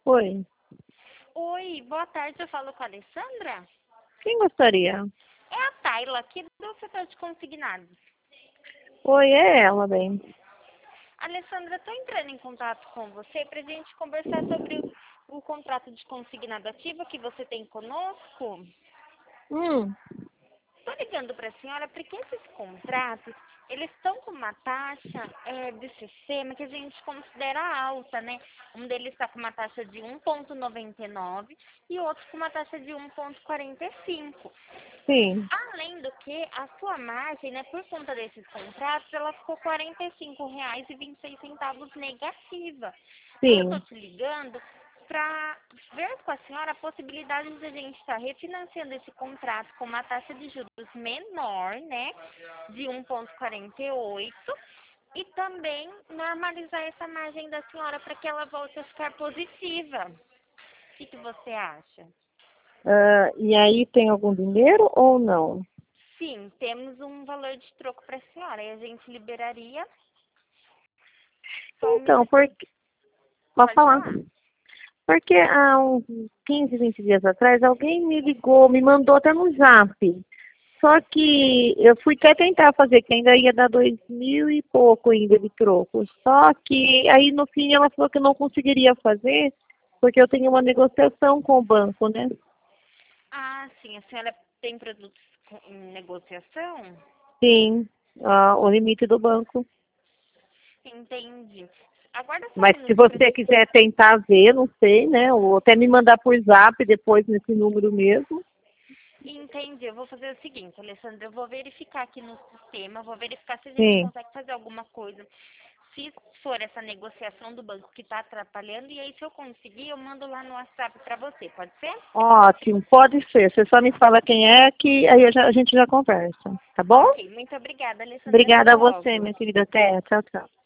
Oi, Oi, boa tarde, eu falo com a Alessandra? quem gostaria? É a Tayla, aqui do setor de consignados. Oi, é ela, bem. Alessandra, estou entrando em contato com você para a gente conversar sobre o contrato de consignado ativo que você tem conosco. Hum, Estou ligando para a senhora porque esses contratos, eles estão com uma taxa de sistema que a gente considera alta, né? Um deles está com uma taxa de 1,99 e o outro com uma taxa de 1,45. sim, Além do que, a sua margem, né, por conta desses contratos, ela ficou R$ 45,26 negativa. Aí eu estou sim. te ligando para ver com a senhora a possibilidade de a gente estar refinanciando esse contrato com uma taxa de juros menor, né, de 1,48 e também normalizar essa margem da senhora para que ela volte a ficar positiva. O que você acha? E aí tem algum dinheiro ou não? Sim, temos um valor de troco para a senhora e a gente liberaria só um Então, minutinho. pode Pode falar. falar. Porque há uns 15, 20 dias atrás, alguém me ligou, me mandou até no Zap. Só que eu fui até tentar fazer, que ainda ia dar 2.000 e pouco ainda de troco. Só que aí no fim ela falou que eu não conseguiria fazer, porque eu tenho uma negociação com o banco, né? Ah, sim, a senhora tem produtos em negociação? Sim, o limite do banco. Entendi. Aguarda só um Mas se minutinho para você quiser tentar ver, não sei, né? Ou até me mandar por Zap depois nesse número mesmo. Entendi. Eu vou fazer o seguinte, Alessandra, eu vou verificar aqui no sistema, vou verificar se a gente Sim. consegue fazer alguma coisa. Se for essa negociação do banco que está atrapalhando, e aí se eu conseguir, eu mando lá no WhatsApp para você, pode ser? Ótimo, pode ser. Você só me fala quem é que aí a gente já conversa. Tá bom? Ok, muito obrigada, Alessandra. Até Obrigada a você, logo. minha querida. Até. Tchau, tchau.